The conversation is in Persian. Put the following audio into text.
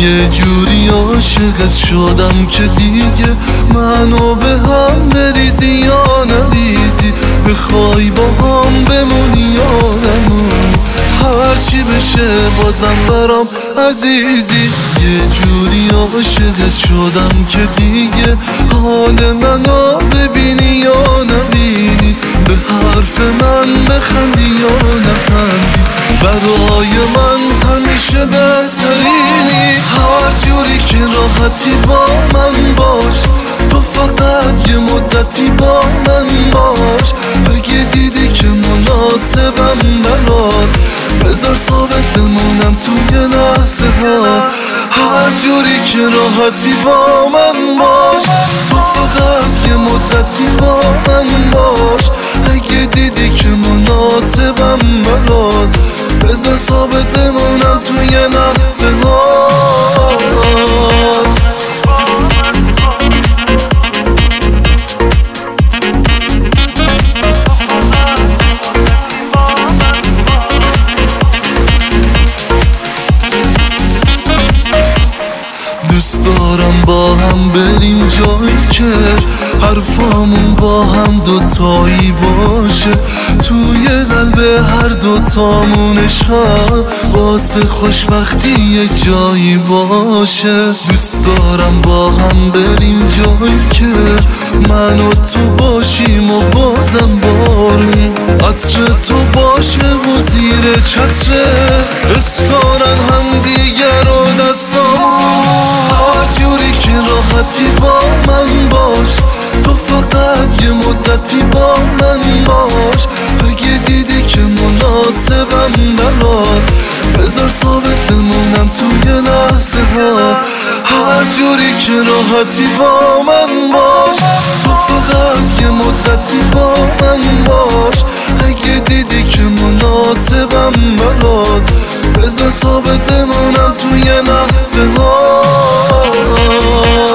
یه جوری عاشقت شدم که دیگه منو به هم بریزی یا نریزی، بخوای با هم بمونی یا نمونی، هرچی بشه بازم برام عزیزی. یه جوری عاشقت شدم که دیگه حال منو ببینی یا نبینی، به حرف من بخندی یا نخندی، برای من همیشه بهترینی. هر جوری که راحتی با من باش، تو فقط یه مدتی با من باش، اگه دیدی که مناسبم برات، بذار ثابت بمونم توی لحظه ها. هر جوری که راحتی با من باش، تو فقط یه مدتی با من باش، اگه دیدی که مناسبم برات، بذار ثابت بمونم توی لحظه ها. دوست دارم با هم بریم جایی که حرفامون با هم دوتایی باشه، توی قلب هر دوتامون عشق واسه خوشبختی یه جایی باشه. دوست دارم با هم بریم جایی که من و تو باشیم و بازم بارون عطر تو باشه و زیر چتره بسکانن هم دیگر و دستامون. هر جوری که راحتی با من باش، تو فقط یه مدتی با من باش، اگه دیدی که مناسبم برات، بذار ثابت بمونم توی لحظه ها. هر جوری که راحتی با من باش، تو فقط یه مدتی با من باش، اگه دیدی که مناسبم برات، بذار ثابت بمونم توی لحظه ها.